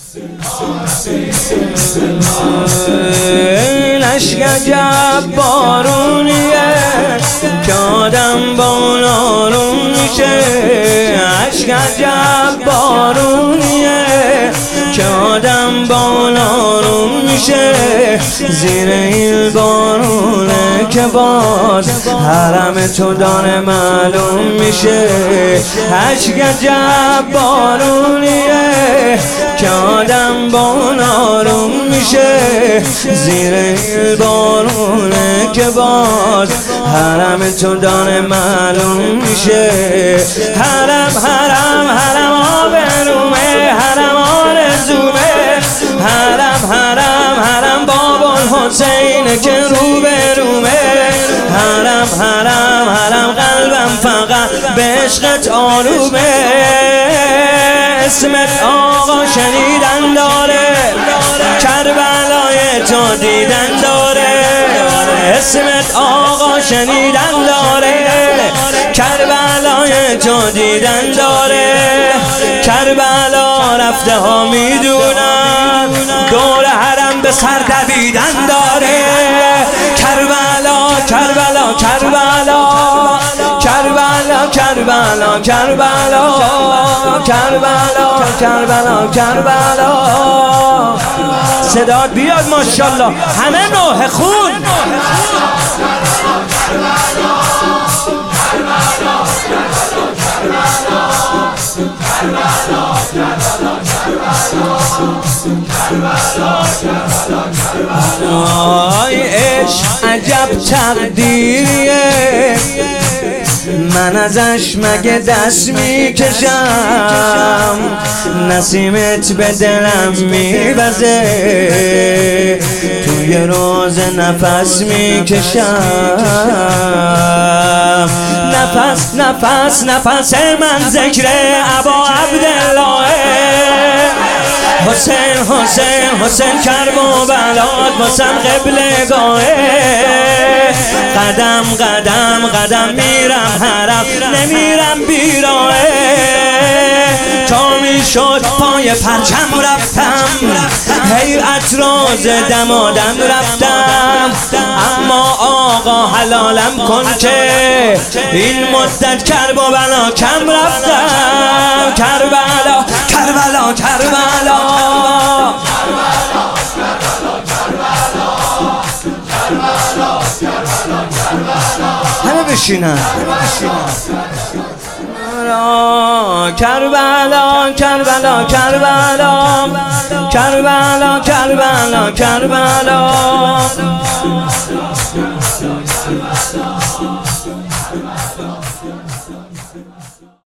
این عشق عجب بارونیه که آدم با اون آروم میشه. عشق عجب بارونیه که آدم با اون آروم میشه. زیر این بارونه که باز حرم تو داره معلوم میشه. عشق عجب بارونیه که آدم با اون آروم میشه. زیر این بارونه که باز حرم تو داره معلوم میشه. حرم حرم حرم آبرومه، حرم آرزومه، حرم حرم حرم بابا الحسین که رو به رومه. حرم حرم حرم قلبم فقط به عشقت آرومه. اسمت آقا شنیدن داره، کربلای تو دیدن داره. اسمت آقا شنیدن داره، کربلای تو دیدن داره. کربلا رفته ها میدونن دور حرم به سر دویدن داره. کربلا کربلا کربلا کربلا کربلا کربلا کربلا کربلا کربلا. صدات بیاد ماشاءالله همه نوح خون. آی عشق عجب تقدیریه، من ازش مگه دست میکشم. نسیمت به دلم میوزه، توی روز نفس میکشم. نفس نفس نفس من ذکر ابا عبدالله. حسین حسین حسین کرب و بلاد واسم قبلگاهه. قدم قدم قدم میرم حرم نمیرم بیراهه. تا میشد پای پرچم رفتم، هیئت روز دمادم رفتم. اما آقا حلالم کن که این مدت کرب و بلا کم رفتم. کربلا کربلا کربلا همه بشینن. کربلا کربلا کربلا کربلا کربلا کربلا.